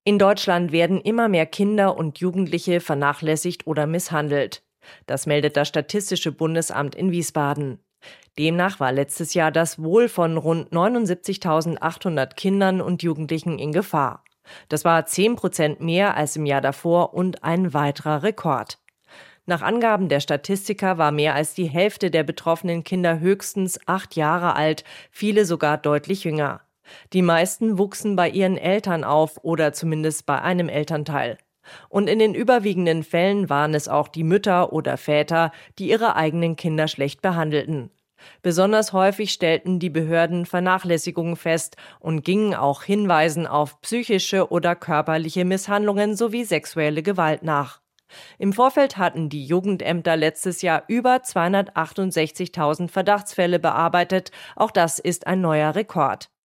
In Deutschland werden immer mehr Kinder und Jugendliche vernachlässigt oder misshandelt. Das meldet das Statistische Bundesamt in Wiesbaden. Demnach war letztes Jahr das Wohl von rund 79.800 Kindern und Jugendlichen in Gefahr. Das war 10% mehr als im Jahr davor und ein weiterer Rekord. Nach Angaben der Statistiker war mehr als die Hälfte der betroffenen Kinder höchstens 8 Jahre alt, viele sogar deutlich jünger. Die meisten wuchsen bei ihren Eltern auf oder zumindest bei einem Elternteil. Und in den überwiegenden Fällen waren es auch die Mütter oder Väter, die ihre eigenen Kinder schlecht behandelten. Besonders häufig stellten die Behörden Vernachlässigungen fest und gingen auch Hinweisen auf psychische oder körperliche Misshandlungen sowie sexuelle Gewalt nach. Im Vorfeld hatten die Jugendämter letztes Jahr über 268.000 Verdachtsfälle bearbeitet. Auch das ist ein neuer Rekord.